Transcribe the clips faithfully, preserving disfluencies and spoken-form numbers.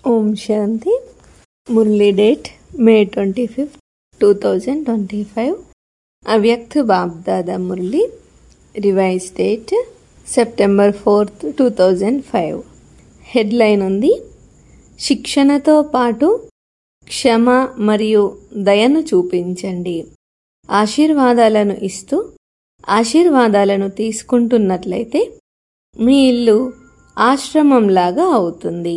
ఓం శాంతి. మురళీ date May twenty fifth two thousand twenty five. Avyakt BapDada మురళి. Revise date September fourth two thousand five. Headline ఉంది: శిక్షణతో పాటు క్షమ మరియు దయను చూపించండి. ఆశీర్వాదాలను ఇస్తూ ఆశీర్వాదాలను తీసుకుంటున్నట్లయితే మీ ఇల్లు ఆశ్రమంలాగా అవుతుంది.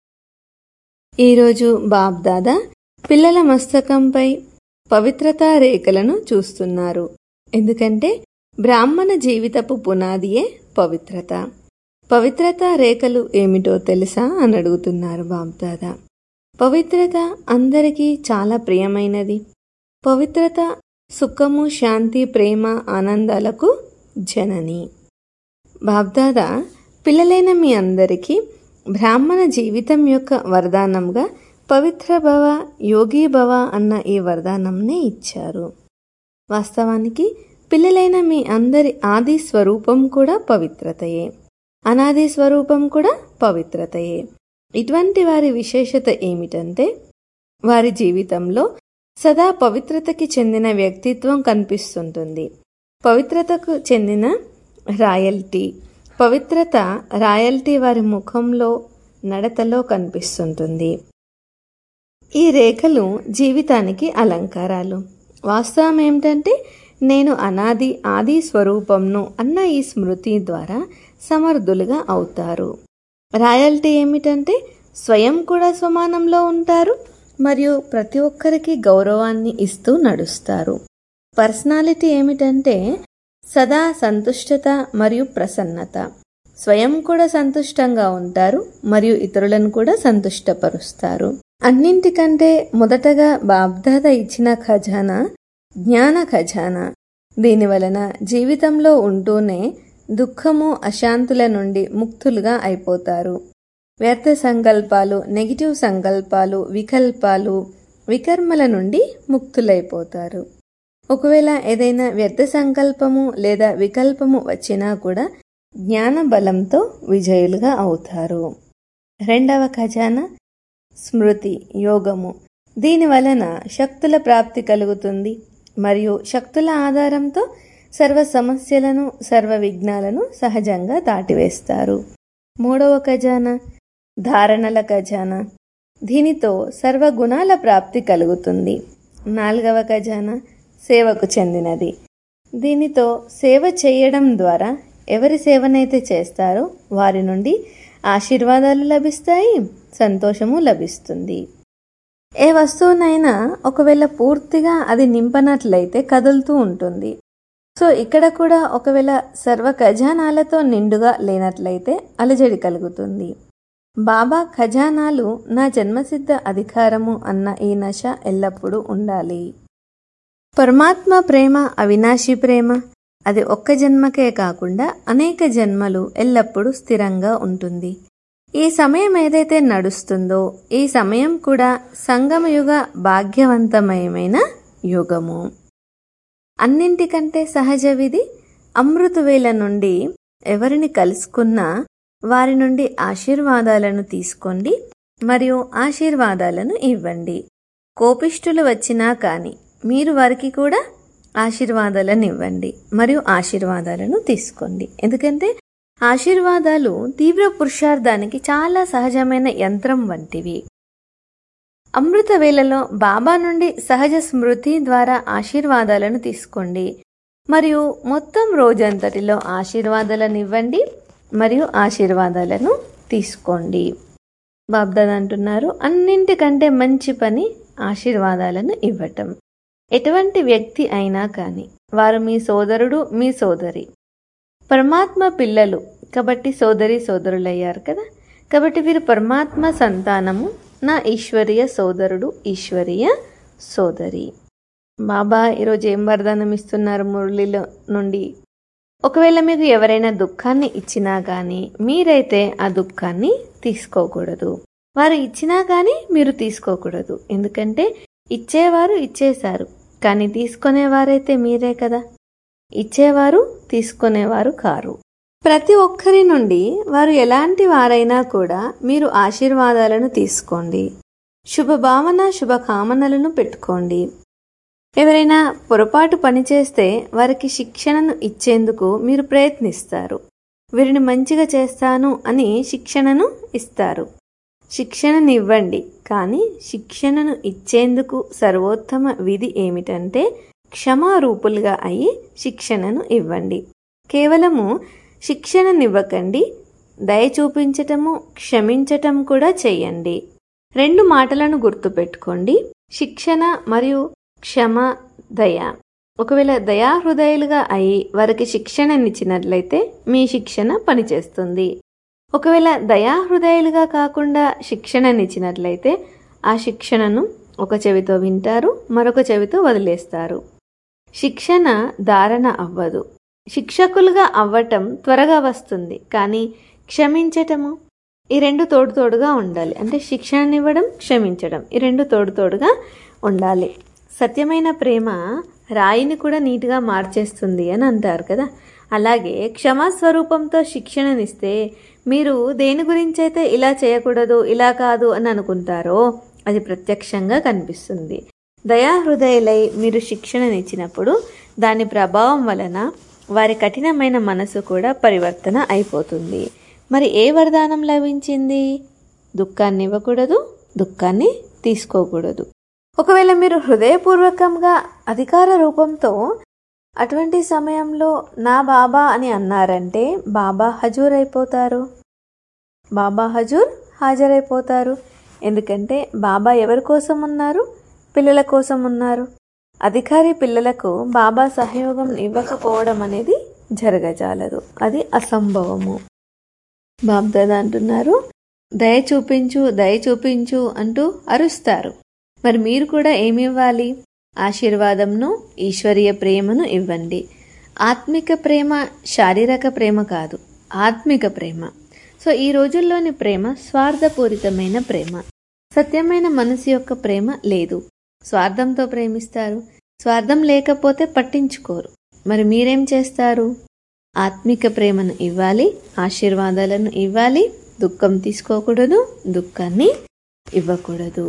ఈరోజు బాబ్దాదా పిల్లల మస్తకంపై పవిత్రతా రేఖలను చూస్తున్నారు. ఎందుకంటే బ్రాహ్మణ జీవితపు పునాదియే పవిత్రత. పవిత్రతా రేఖలు ఏమిటో తెలుసా అని అడుగుతున్నారు బాబ్దాదా. పవిత్రత అందరికీ చాలా ప్రియమైనది. పవిత్రత సుఖము, శాంతి, ప్రేమ, ఆనందాలకు జనని. బాబ్దాదా పిల్లలైన మీ అందరికీ బ్రాహ్మణ జీవితం యొక్క వరదానంగా పవిత్ర భవ, యోగి భవ అన్న ఈ వరదానంనే ఇచ్చారు. వాస్తవానికి పిల్లలైన మీ అందరి ఆది స్వరూపం కూడా పవిత్రతయే, అనాది స్వరూపం కూడా పవిత్రతయే. ఇటువంటి వారి విశేషత ఏమిటంటే వారి జీవితంలో సదా పవిత్రతకి చెందిన వ్యక్తిత్వం కనిపిస్తుంటుంది. పవిత్రతకు చెందిన రాయల్టీ, పవిత్రత రాయల్టీ వారి ముఖంలో, నడతలో కనిపిస్తుంటుంది. ఈ రేఖలు జీవితానికి అలంకారాలు. వాస్తవం ఏమిటంటే నేను అనాది ఆది స్వరూపంను అన్న ఈ స్మృతి ద్వారా సమర్థులుగా అవుతారు. రాయల్టీ ఏమిటంటే స్వయం కూడా సమానంలో ఉంటారు మరియు ప్రతి ఒక్కరికి గౌరవాన్ని ఇస్తూ నడుస్తారు. పర్సనాలిటీ ఏమిటంటే సదా సంతుష్టత మరియు ప్రసన్నత. స్వయం కూడా సంతుష్టంగా ఉంటారు మరియు ఇతరులను కూడా సంతుష్టపరుస్తారు. అన్నింటికంటే మొదటగా బాబ్దాదా ఇచ్చిన ఖజానా జ్ఞాన ఖజానా. దీని వలన జీవితంలో ఉంటూనే దుఃఖము, అశాంతుల నుండి ముక్తులుగా అయిపోతారు. వ్యర్థ సంకల్పాలు, నెగిటివ్ సంకల్పాలు, వికల్పాలు, వికర్మల నుండి ముక్తులైపోతారు. ఒకవేళ ఏదైనా వ్యర్థ సంకల్పము లేదా వికల్పము వచ్చినా కూడా జ్ఞాన బలంతో విజయులుగా అవుతారు. రెండవ ఖజానా స్మృతి, యోగము. దీని వలన శక్తుల ప్రాప్తి కలుగుతుంది మరియు శక్తుల ఆధారంతో సర్వ సమస్యలను, సర్వ విఘ్నాలను సహజంగా దాటివేస్తారు. మూడవ ఖజానా ధారణల ఖజానా. దీనితో సర్వ గుణాల ప్రాప్తి కలుగుతుంది. నాలుగవ ఖజానా సేవకు చెందినది. దీనితో సేవ చేయడం ద్వారా ఎవరి సేవనైతే చేస్తారో వారి నుండి ఆశీర్వాదాలు లభిస్తాయి, సంతోషము లభిస్తుంది. ఏ వస్తువునైనా ఒకవేళ పూర్తిగా అది నింపనట్లయితే కదులుతూ ఉంటుంది. సో ఇక్కడ కూడా ఒకవేళ సర్వ ఖజానాలతో నిండుగా లేనట్లయితే అలజడి కలుగుతుంది. బాబా ఖజానాలు నా జన్మసిద్ధ అధికారము అన్న ఈ నశ ఎల్లప్పుడూ ఉండాలి. పరమాత్మ ప్రేమ అవినాశి ప్రేమ. అది ఒక్క జన్మకే కాకుండా అనేక జన్మలు ఎల్లప్పుడూ స్థిరంగా ఉంటుంది. ఈ సమయం ఏదైతే నడుస్తుందో ఈ సమయం కూడా సంగమయుగ భాగ్యవంతమయమైన యుగము. అన్నింటికంటే సహజ విధి అమృతవేళ నుండి ఎవరిని కలుసుకున్నా వారి నుండి ఆశీర్వాదాలను తీసుకోండి మరియు ఆశీర్వాదాలను ఇవ్వండి. కోపిష్ఠులు వచ్చినా కానీ మీరు వారికి కూడా ఆశీర్వాదాలను ఇవ్వండి మరియు ఆశీర్వాదాలను తీసుకోండి. ఎందుకంటే ఆశీర్వాదాలు తీవ్ర పురుషార్థానికి చాలా సహజమైన యంత్రం వంటివి. అమృత వేళలో బాబా నుండి సహజ స్మృతి ద్వారా ఆశీర్వాదాలను తీసుకోండి మరియు మొత్తం రోజంతటిలో ఆశీర్వాదాలను ఇవ్వండి మరియు ఆశీర్వాదాలను తీసుకోండి. బాబ్దాదా అంటున్నారు, అన్నింటికంటే మంచి పని ఆశీర్వాదాలను ఇవ్వటం. ఎటువంటి వ్యక్తి అయినా కానీ వారు మీ సోదరుడు, మీ సోదరి. పరమాత్మ పిల్లలు కాబట్టి సోదరి సోదరులయ్యారు కదా. కాబట్టి వీరు పరమాత్మ సంతానము, నా ఈశ్వరీయ సోదరుడు, ఈశ్వరీయ సోదరి. బాబా ఈరోజు ఏం వరదానం ఇస్తున్నారు మురళిలో నుండి? ఒకవేళ మీకు ఎవరైనా దుఃఖాన్ని ఇచ్చినా కానీ మీరైతే ఆ దుఃఖాన్ని తీసుకోకూడదు. వారు ఇచ్చినా కానీ మీరు తీసుకోకూడదు. ఎందుకంటే ఇచ్చేవారు ఇచ్చేశారు, కానీ తీసుకునేవారైతే మీరే కదా. ఇచ్చేవారు తీసుకునేవారు కారు. ప్రతి ఒక్కరి నుండి వారు ఎలాంటి వారైనా కూడా మీరు ఆశీర్వాదాలను తీసుకోండి. శుభభావన శుభకామనలను పెట్టుకోండి. ఎవరైనా పొరపాటు పనిచేస్తే వారికి శిక్షణను ఇచ్చేందుకు మీరు ప్రయత్నిస్తారు. వీరిని మంచిగా చేస్తాను అని శిక్షణను ఇస్తారు. శిక్షణను ఇవ్వండి, కానీ శిక్షణను ఇచ్చేందుకు సర్వోత్తమ విధి ఏమిటంటే క్షమారూపులుగా అయి శిక్షణను ఇవ్వండి. కేవలము శిక్షణనివ్వకండి, దయ చూపించటము, క్షమించటం కూడా చేయండి. రెండు మాటలను గుర్తుపెట్టుకోండి, శిక్షణ మరియు క్షమ, దయ. ఒకవేళ దయాహృదయులుగా అయి వారికి శిక్షణనిచ్చినట్లయితే మీ శిక్షణ పనిచేస్తుంది. ఒకవేళ దయాహృదయులుగా కాకుండా శిక్షణనిచ్చినట్లయితే ఆ శిక్షణను ఒక చెవితో వింటారు, మరొక చెవితో వదిలేస్తారు. శిక్షణ ధారణ అవ్వదు. శిక్షకులుగా అవ్వటం త్వరగా వస్తుంది, కానీ క్షమించటము ఈ రెండు తోడు తోడుగా ఉండాలి. అంటే శిక్షణనివ్వడం, క్షమించడం ఈ రెండు తోడు తోడుగా ఉండాలి. సత్యమైన ప్రేమ రాయిని కూడా నీట్గా మార్చేస్తుంది అని అంటారు కదా. అలాగే క్షమాస్వరూపంతో శిక్షణనిస్తే మీరు దేని గురించి అయితే ఇలా చేయకూడదు, ఇలా కాదు అని అనుకుంటారో అది ప్రత్యక్షంగా కనిపిస్తుంది. దయాహృదయులై మీరు శిక్షణనిచ్చినప్పుడు దాని ప్రభావం వలన వారి కఠినమైన మనసు కూడా పరివర్తన అయిపోతుంది. మరి ఏ వరదానం లభించింది? దుఃఖాన్ని ఇవ్వకూడదు, దుఃఖాన్ని తీసుకోకూడదు. ఒకవేళ మీరు హృదయపూర్వకంగా అధికార రూపంతో అటువంటి సమయంలో నా బాబా అని అన్నారంటే బాబా హజూర్ అయిపోతారు. బాబా హజూర్ హాజరైపోతారు. ఎందుకంటే బాబా ఎవరి కోసం ఉన్నారు? పిల్లల కోసం ఉన్నారు. అధికారి పిల్లలకు బాబా సహయోగం ఇవ్వకపోవడం అనేది జరగజాలదు, అది అసంభవము. బాబ్దాదా అంటున్నారు, దయ చూపించు దయ చూపించు అంటూ అరుస్తారు. మరి మీరు కూడా ఏమి ఇవ్వాలి? ఆశీర్వాదంను, ఈశ్వరీయ ప్రేమను ఇవ్వండి. ఆత్మిక ప్రేమ శారీరక ప్రేమ కాదు, ఆత్మిక ప్రేమ. సో ఈ రోజుల్లోని ప్రేమ స్వార్థపూరితమైన ప్రేమ. సత్యమైన మనసు యొక్క ప్రేమ లేదు. స్వార్థంతో ప్రేమిస్తారు. స్వార్థం లేకపోతే పట్టించుకోరు. మరి మీరేం చేస్తారు? ఆత్మిక ప్రేమను ఇవ్వాలి, ఆశీర్వాదాలను ఇవ్వాలి. దుఃఖం తీసుకోకూడదు, దుఃఖాన్ని ఇవ్వకూడదు.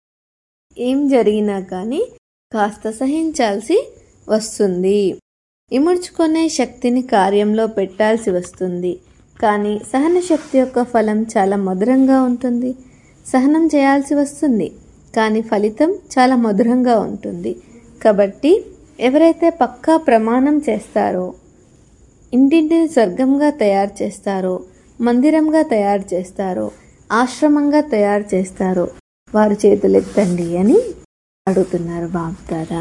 ఏం జరిగినా కానీ కాస్త సహించాల్సి వస్తుంది. ఇముడ్చుకునే శక్తిని కార్యంలో పెట్టాల్సి వస్తుంది. కానీ సహన శక్తి యొక్క ఫలం చాలా మధురంగా ఉంటుంది. సహనం చేయాల్సి వస్తుంది, కానీ ఫలితం చాలా మధురంగా ఉంటుంది. కాబట్టి ఎవరైతే పక్కా ప్రమాణం చేస్తారో, ఇంటింటిని స్వర్గంగా తయారు చేస్తారో, మందిరంగా తయారు చేస్తారో, ఆశ్రమంగా తయారు చేస్తారో వారు చేతులెత్తండి అని అడుగుతున్నారు బాబ్దాదా.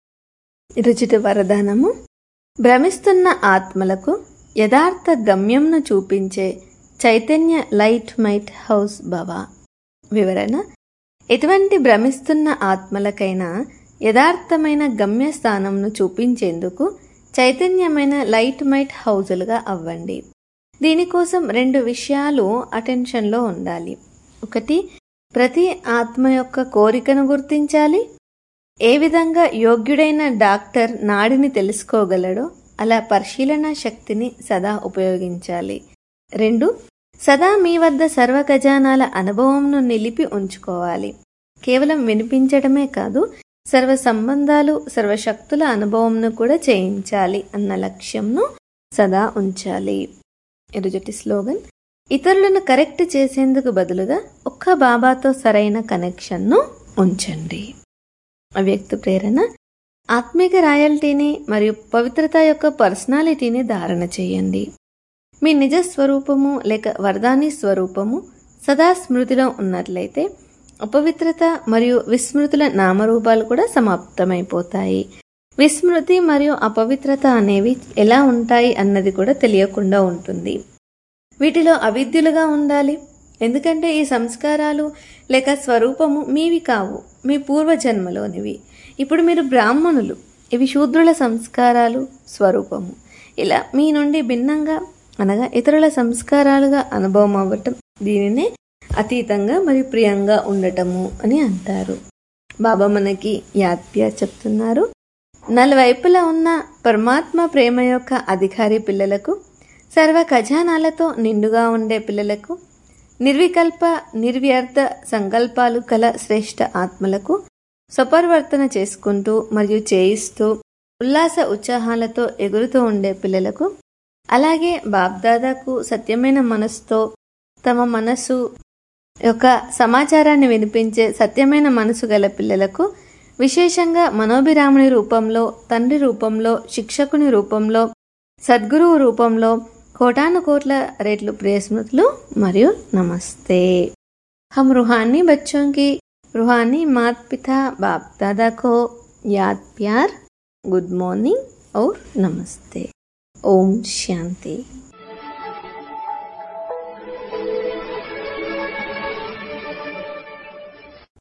రుచిట వరదానము: భ్రమిస్తున్న ఆత్మలకు యథార్థ గమ్యంను చూపించే చైతన్య లైట్ మైట్ హౌస్ భవ. వివరణ: ఎటువంటి భ్రమిస్తున్న ఆత్మలకైనా యథార్థమైన గమ్యస్థానంను చూపించేందుకు చైతన్యమైన లైట్ మైట్ హౌజులుగా అవ్వండి. దీనికోసం రెండు విషయాలు అటెన్షన్లో ఉండాలి. ఒకటి, ప్రతి ఆత్మ యొక్క కోరికను గుర్తించాలి. ఏ విధంగా యోగ్యుడైన డాక్టర్ నాడిని తెలుసుకోగలడో అలా పరిశీలన శక్తిని సదా ఉపయోగించాలి. రెండు, సదా మీ వద్ద సర్వ ఖజానాల అనుభవంను నిలిపి ఉంచుకోవాలి. కేవలం వినిపించడమే కాదు, సర్వ సంబంధాలు, సర్వశక్తుల అనుభవంను కూడా చేయించాలి అన్న లక్ష్యంను సదా ఉంచాలి. ఎరుజటి స్లోగన్: ఇతరులను కరెక్ట్ చేసేందుకు బదులుగా ఒక్క బాబాతో సరైన కనెక్షన్ను ఉంచండి. అవ్యక్త ప్రేరణ: ఆత్మిక రాయల్టీని మరియు పవిత్రత యొక్క పర్సనాలిటీని ధారణ చేయండి. మీ నిజ స్వరూపము లేక వరదాని స్వరూపము సదా స్మృతిలో ఉన్నట్లయితే అపవిత్రత మరియు విస్మృతుల నామరూపాలు కూడా సమాప్తమైపోతాయి. విస్మృతి మరియు అపవిత్రత అనేవి ఎలా ఉంటాయి అన్నది కూడా తెలియకుండా ఉంటుంది. వీటిలో అవిద్యులుగా ఉండాలి. ఎందుకంటే ఈ సంస్కారాలు లేక స్వరూపము మీవి కావు, మీ పూర్వజన్మలోనివి. ఇప్పుడు మీరు బ్రాహ్మణులు, ఇవి శూద్రుల సంస్కారాలు, స్వరూపము. ఇలా మీ నుండి భిన్నంగా అనగా ఇతరుల సంస్కారాలుగా అనుభవం అవ్వటం, దీనినే అతీతంగా మరియు ప్రియంగా ఉండటము అని అంటారు. బాబా మనకి యాత్య చెప్తున్నారు, నలువైపులా ఉన్న పరమాత్మ ప్రేమ యొక్క అధికారి పిల్లలకు సర్వ ఖజానాలతో నిండుగా ఉండే పిల్లలకు, నిర్వికల్ప నిర్వ్యర్థ సంకల్పాలు కల శ్రేష్ఠ ఆత్మలకు స్వపరివర్తన చేసుకుంటూ మరియు చేయిస్తూ ఉల్లాస ఉత్సాహాలతో ఎగురుతూ ఉండే పిల్లలకు, అలాగే బాబ్దాదాకు సత్యమైన మనసుతో తమ మనసు యొక్క సమాచారాన్ని వినిపించే సత్యమైన మనసు గల పిల్లలకు, విశేషంగా మనోభిరాముని రూపంలో, తండ్రి రూపంలో, శిక్షకుని రూపంలో, సద్గురువు రూపంలో కోటాను కోట్ల रेटలు ప్రియ స్మృతులు మరియు నమస్తే। हम रूहानी बच्चों की रूहानी माता पिता बाप दादा को याद प्यार, गुड मॉर्निंग और नमस्ते। ओम शांति।